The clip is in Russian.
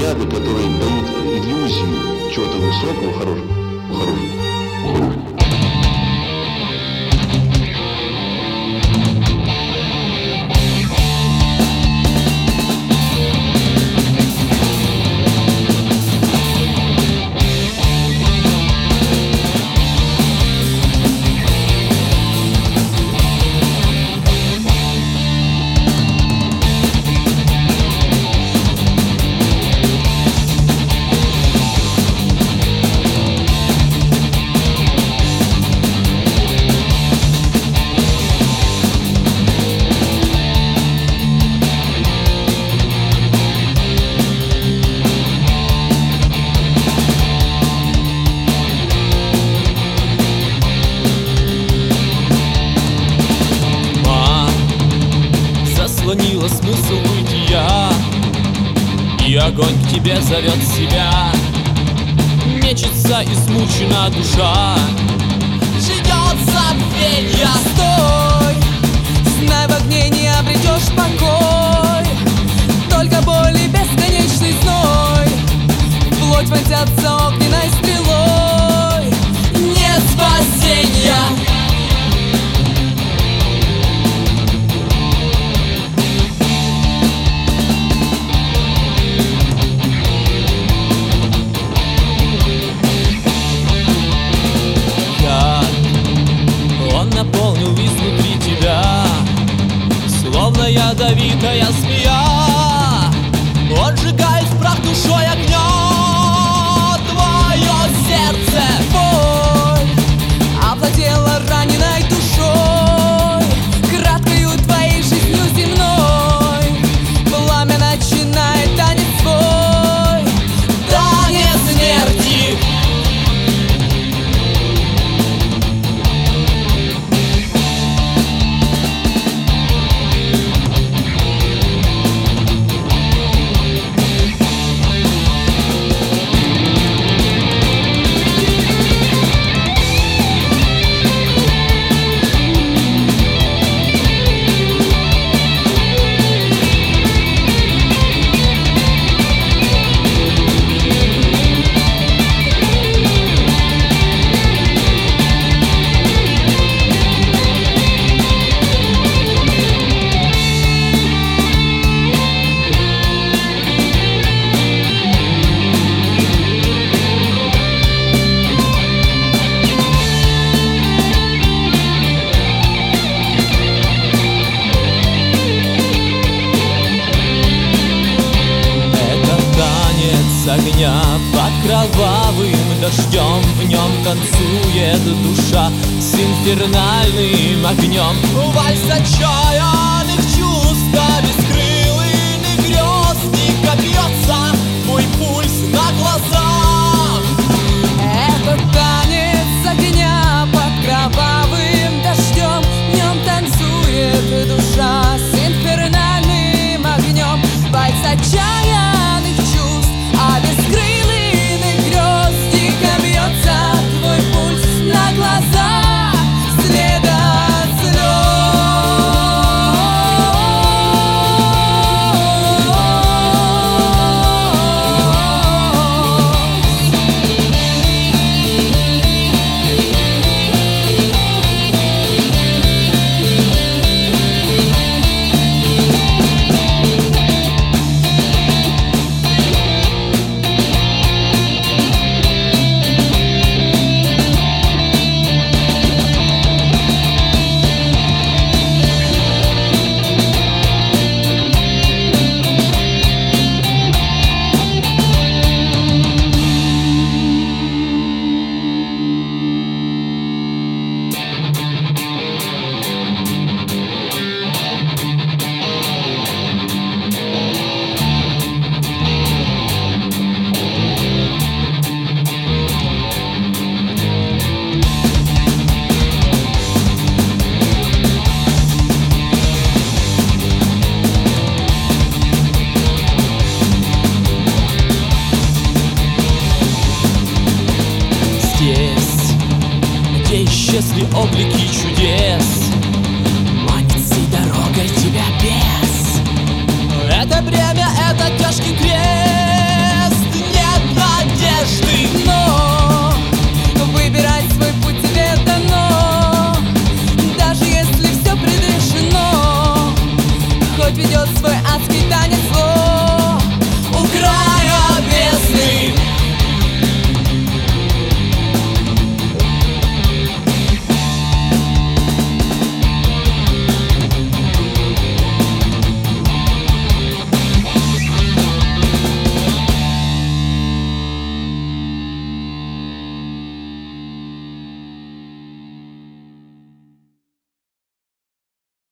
взгляды, которые дают иллюзию чего-то высокого, хорошего. Заслонила смысл бытия, и огонь к тебе зовет себя. Мечется измучена душа, ждет забвенья. Стой, знай, в огне не обретешь покой, только боль и бесконечный зной в плоть вонзятся огненной стрелой. Нет спасения. Наполнил изнутри тебя, словно ядовитая змея, он сжигает в прах душой огня твое сердце. Боль овладела раненой душой, краткою твоей жизнью земной. Пламя начинает танец свой, танец смерти. Огня под кровавым дождем, в нем танцует душа с инфернальным огнем. Вальс отчаянных чувств, бескрылых грез, дико бьется твой пульс на глазах. Это танец огня под кровавым дождем, в нем танцует душа с инфернальным огнем. Вальс отчаянных чувств, бескрылых грез, дико бьется твой пульс на глазах, следа Исчезли облики